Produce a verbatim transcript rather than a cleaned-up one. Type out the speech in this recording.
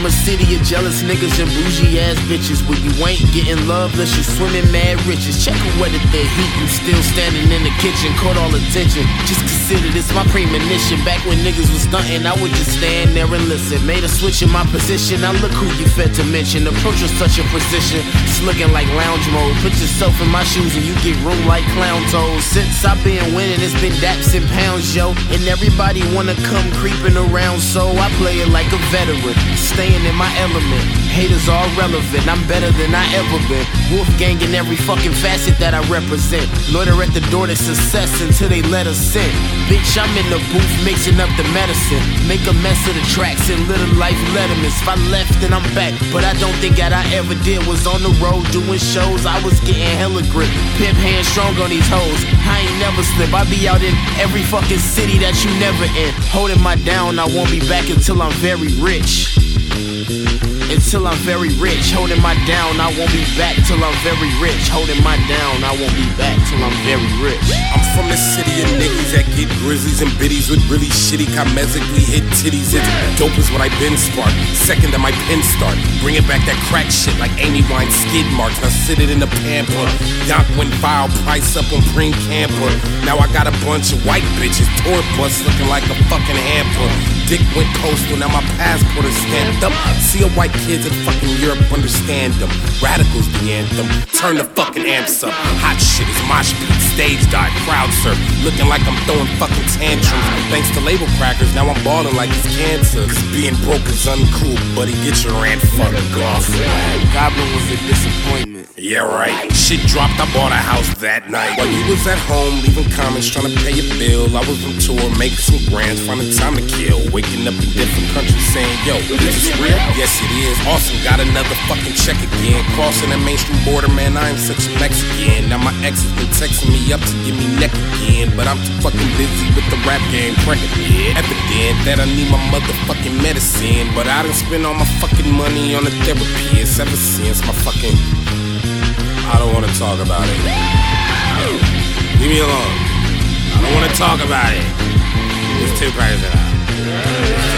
a city of jealous niggas and bougie ass bitches, where you ain't getting love unless you swimming mad riches. Check who weathered the heat, you still standing in the kitchen, caught all attention. Just consider this my premonition. Back when niggas was stunting, I would just stand there and listen. Made a switch in my position, now look who you fed to mention. Approach with such a precision, it's looking like lounge mode. Put yourself in my shoes and you get room like clown toes. Since I've been winning, it's been daps and pounds, yo. And everybody wanna come creeping around, so I play it like a veteran, staying in my element. Haters are relevant, I'm better than I ever been. Wolfgang in every fucking facet that I represent. Loiter at the door to success until they let us in. Bitch, I'm in the booth mixing up the medicine. Make a mess of the tracks and little life lettermans. If I left, then I'm back, but I don't think that I ever did. Was on the road doing shows, I was getting hella grip. Pimp hand strong on these hoes, I ain't never slip. I be out in every fucking city that you never in. Holding my down, I won't be back until I'm very rich. Until I'm very rich, holding my down, I won't be back till I'm very rich. Holding my down, I won't be back till I'm very rich. I'm from the city of niggas that get grizzlies and biddies with really shitty cosmetically hit titties. It's dope is what I been sparked. Second to my pen start, bringing back that crack shit like Amy Wine skid marks. Now sit it in the pamper. Yonk went viral, price up on Preem Camper. Now I got a bunch of white bitches, tour bus looking like a fucking hamper. Dick went postal, now my passport is stamped up. See a white kids in fucking Europe, understand them. Radicals the anthem, turn the fucking amps up. Hot shit is mosh pit, stage dive, crowd surf. Looking like I'm throwing fucking tantrums. Thanks to label crackers, now I'm balling like it's cancer. Cause being broke is uncool, buddy, get your aunt fucking off. Goblin was a disappointment. Yeah, right. Shit dropped, I bought a house that night. While you was at home, leaving comments, trying to pay your bill. I was on tour, making some grands, finding time to kill. Waking up in different countries saying, yo, is this real? Yes, it is. Awesome, got another fucking check again. Crossing the mainstream border, man, I am such a Mexican. Now my ex has been texting me up to give me neck again. But I'm too fucking busy with the rap game, pregnant. Yeah, evident that I need my motherfucking medicine. But I done spent all my fucking money on the therapy. It's ever since my fucking... I don't wanna talk about it. Leave me alone. I don't wanna talk about it. It's too crazy now.